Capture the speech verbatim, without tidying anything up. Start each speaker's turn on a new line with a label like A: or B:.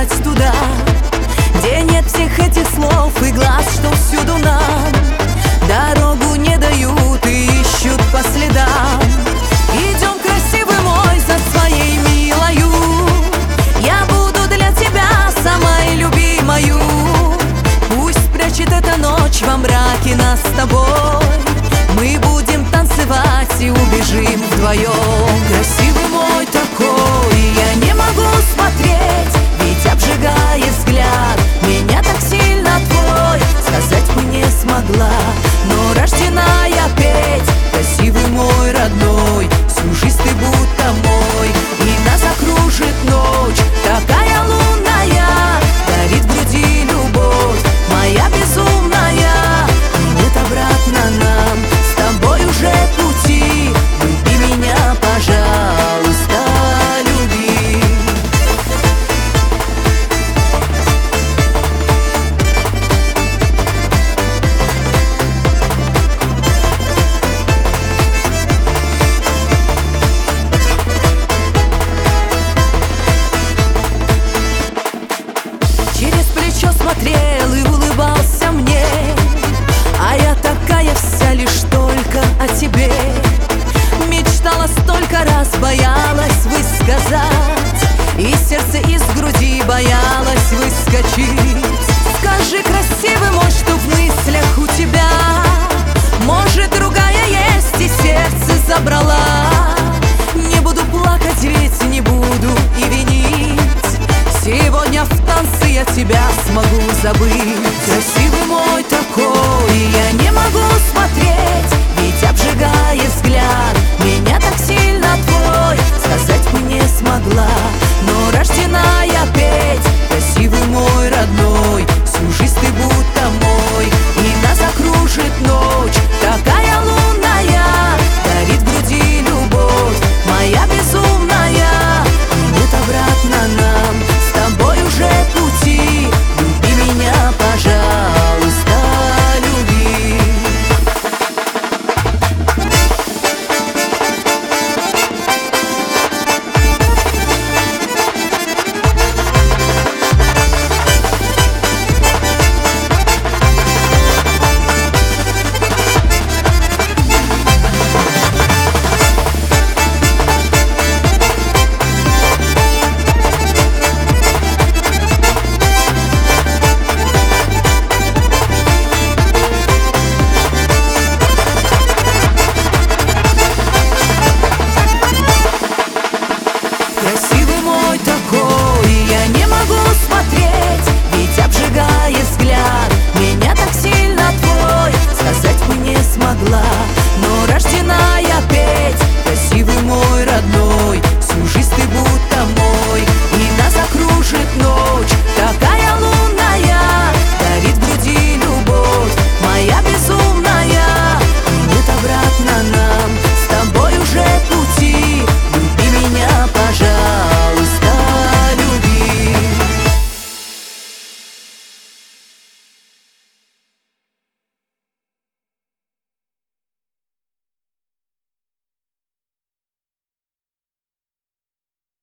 A: бежать туда, где нет всех этих слов и глаз, что всюду нам дорогу не дают и ищут по следам. Идем, красивый мой, за своей милою. Я буду для тебя самой любимою. Пусть прячет эта ночь во мраке нас с тобой. Мы будем танцевать и убежим вдвоем. Красивый мой такой, я не могу смотреть, ведь обжигая взгляд меня так сильно твой. Сказать бы не смогла, но рождена я петь. Красивый мой родной, всю жизнь ты будто мой. И нас окружит ночь, такая лунная, горит в груди любовь моя безумная. И нет обратно нам с тобой уже пути. Люби меня, пожалуйста, люби. Через плечо смотрел и улыбался мне, а я такая вся лишь только о тебе. Мечтала столько раз, боялась высказать, и сердце из груди боялось выскочить. Скажи, красивый мой, что в мыслях у тебя, может, другая есть и сердце забрала. Не буду плакать, ведь не буду и винить. Сегодня в танце я тебя смогу забыть. Красивый мой такой,